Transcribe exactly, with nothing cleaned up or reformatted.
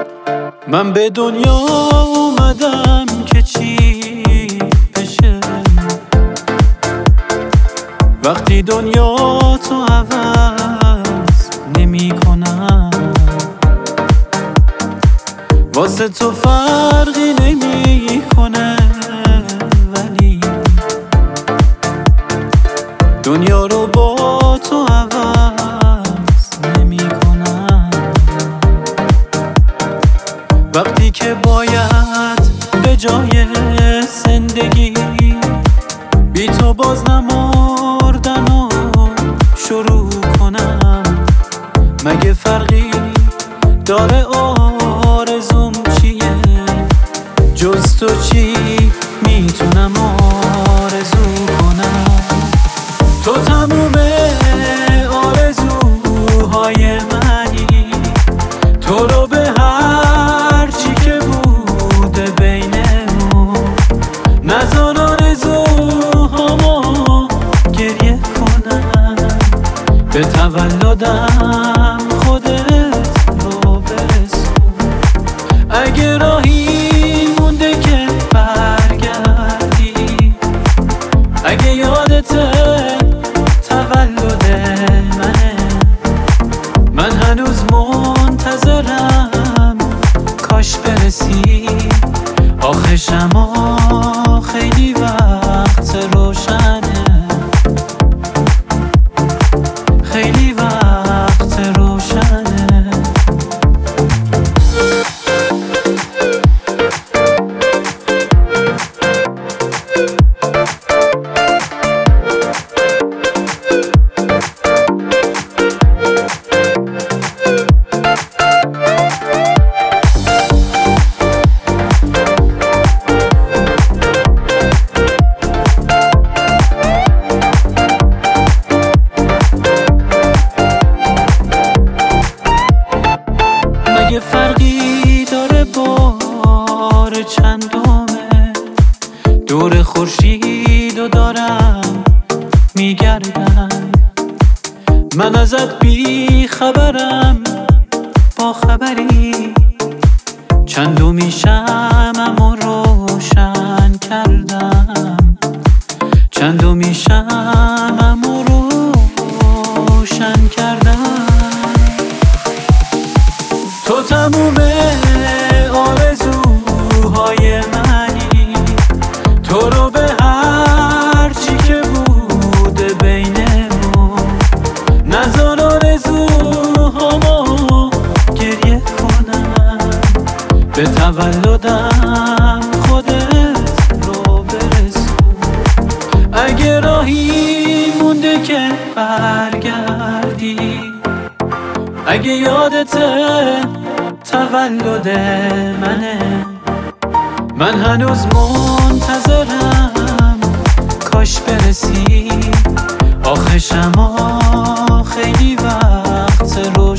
من به دنیا اومدم که چی بشه وقتی دنیا تو عوض نمی کنم، واسه تو فرقی نمی کنه، ولی دنیا رو با تو عوض نمی کنم. وقتی که باید به جای زندگی بی تو باز نمردن و شروع کنم، مگه فرقی داره آرزوم چیه؟ جز تو چی میتونم آرزو کنم؟ تو تموم آرزوهای منی، تو رو به هر چی که بوده بینمون نذار آرزوهامو گریه کنم. به تولدم خودت رو برسون، اگه راهی مونده که برگردی، اگه یادته تولد منه، من هنوز منتظرم کاش برسی. آخه شما خیلی وقت روشنه، خیلی وقت روشنه. مگه فرقی داره بار چندمه؟ دور خورشید و دارم میگردم، من ازت بی خبرم با خبری، چندمی شمعمو روشن کردم، چندمی شمعمو روشن کردم. تو تموم آرزوهای منی، تو رو به هر چی که بوده بینمون نذار آرزوهامو گریه کنم. به تولدم خودت رو برسون، اگه راهی مونده که برگردی، اگه یادته تولد منه، من هنوز منتظرم کاش برسی. آخه شما خیلی وقت رو